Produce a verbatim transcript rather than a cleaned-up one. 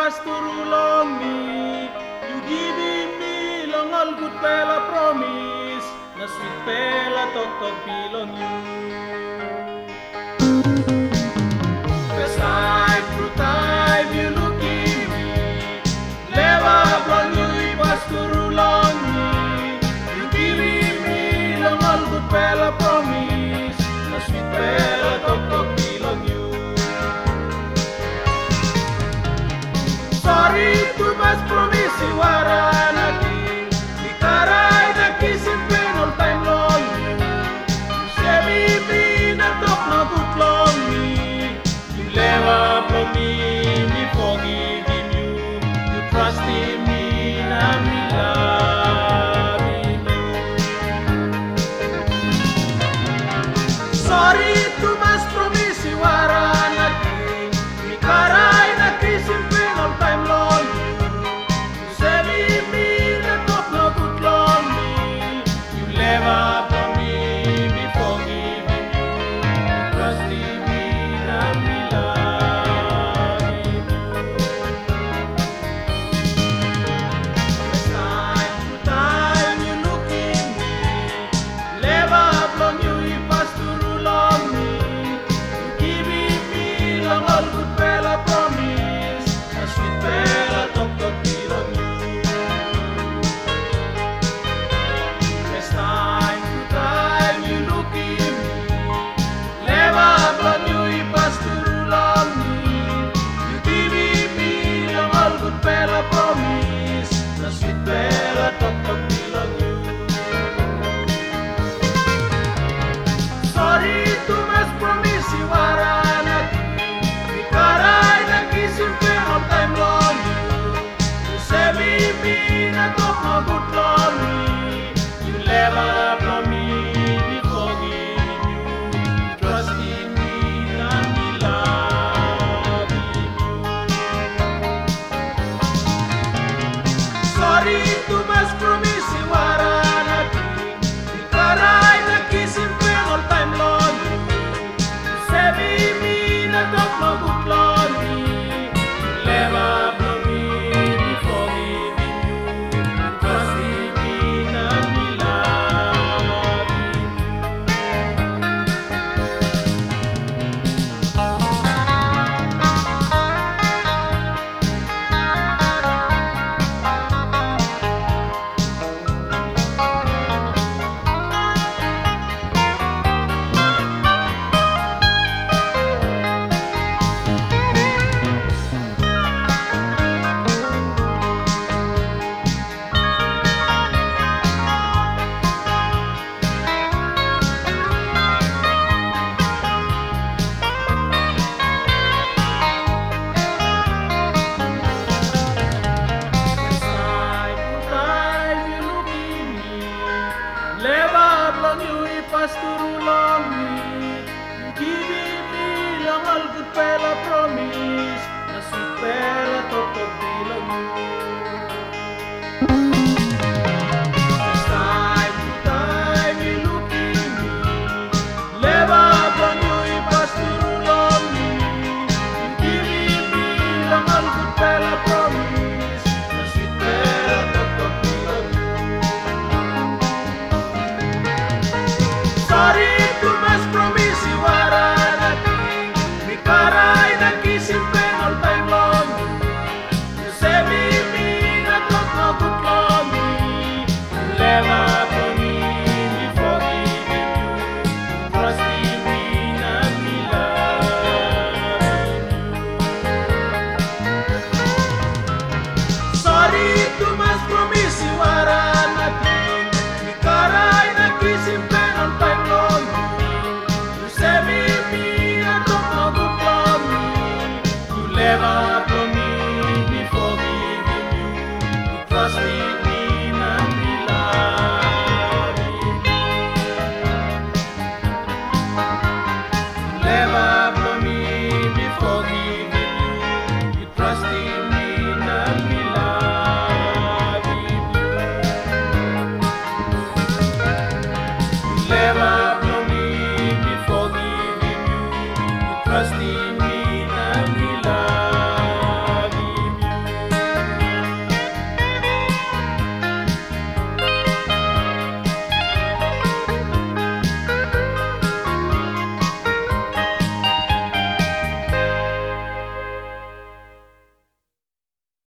pass through long me. You giving me long all good fella promise. Na sweet fella talk talk belong you. First time through time you look in me. Never from you pass through long me. You giving me long all good fella promise. Na sweet fella talk talk belong you. Sorry to mas promisi waranaki. Ikaray na kisipin all time long. You say me be na talk na good long me. You never from me, me forgiving you. You trust in me, na me loving you. Sorry to mas promisi waranaki. Ikaray na kisipin all time long. You say me be na talk na good long me. You never from me, me forgiving you. You trust in me, na me loving you. First time to time you look in me. Never from you, you pass through long me. You giving me long all good fella promise. A sweet fella talk talk belong you. First time to time you look in me. Never from you, you pass through long me. You giving me long all good fella promise. A sweet fella talk talk belong you. Sorry to mas promisi waranaki. Ikaray na kisipin all time long. You say me be na talk na good long me. You never from me, me forgiving you. Trust in me, na me loving you. Sorry to mas promisi waranaki. Ikaray na kisipin all time long. You say me be na talk na good long me. You never from me, me forgiving you. Trust in me, na me loving you. First time to time you look in me. Never long you pass through long me. You giving me long all good fella promise. Na sweet fella talk talk belong you. First time to time you look in me. Never long you pass through long me. You giving me long all good fella promise. Na sweet fella talk talk belong you. Sorry to mas promisi waranaki. Ikaray na kisipin all time long. You say me be na talk na good long me. You never from me, me forgiving you. Trust in me, na me loving you. Sorry to mas promisi waranaki. Ikaray na kisipin all time long. You say me be na talk na good long me. You never from me, me forgiving you. You trust in me, na me loving you. You never from me, me forgiving you. You trust in me, na me loving you. You never from me, me forgiving you. You trust in